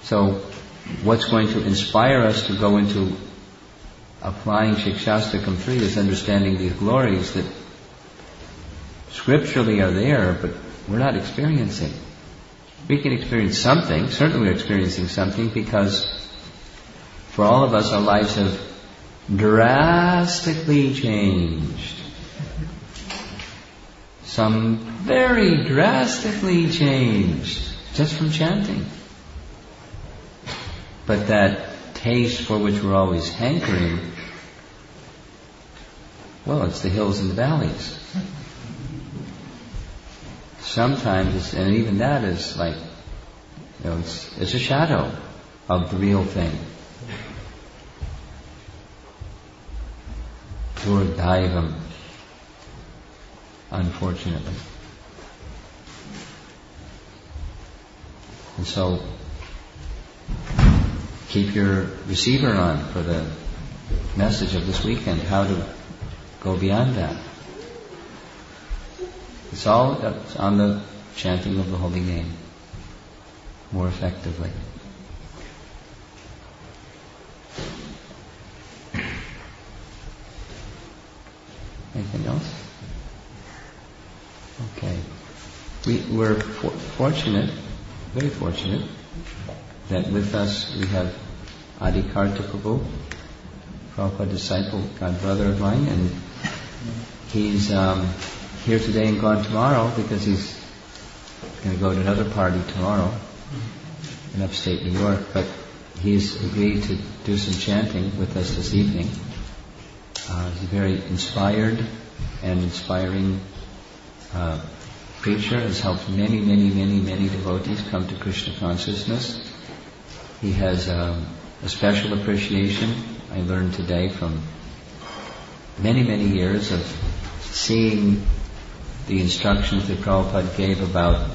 So what's going to inspire us to go into applying Shikshastakam three is understanding these glories that scripturally are there, but we're not experiencing. We can experience something, certainly we're experiencing something, because for all of us our lives have drastically changed. Some very drastically changed just from chanting. But that taste for which we're always hankering, well, it's the hills and the valleys. Sometimes, it's, and even that is like, you know, it's, it's a shadow of the real thing. Durdaivam, unfortunately. And so, keep your receiver on for the message of this weekend, how to go beyond that. It's all it's on the chanting of the holy name more effectively. Anything else? Okay. We, we're for, fortunate, very fortunate, that with us we have Adikarta Prabhu, Prabhupada disciple, god brother of mine, and he's um, here today and gone tomorrow because he's going to go to another party tomorrow in upstate New York, but he's agreed to do some chanting with us this evening. Uh, he's a very inspired and inspiring uh, preacher, has helped many, many, many, many devotees come to Krishna consciousness. He has um, a special appreciation, I learned today, from many, many years of seeing the instructions that Prabhupada gave about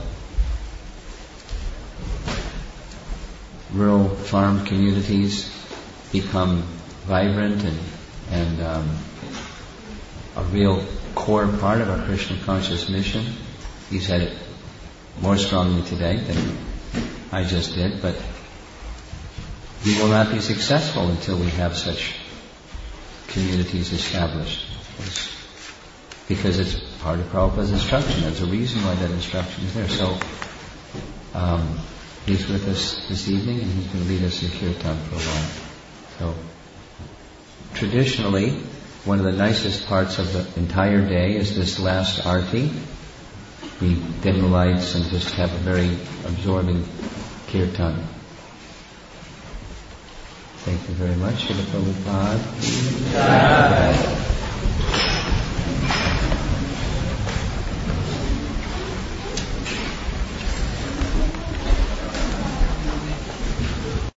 rural farm communities become vibrant and, and um, a real core part of our Krishna conscious mission. He said it more strongly today than I just did, but we will not be successful until we have such communities established. Because it's part of Prabhupada's instruction. There's a reason why that instruction is there. So, um, he's with us this evening and he's going to lead us in kirtan for a while. So, traditionally, one of the nicest parts of the entire day is this last arti. We dim the lights and just have a very absorbing kirtan. Thank you very much. Srila Prabhupada.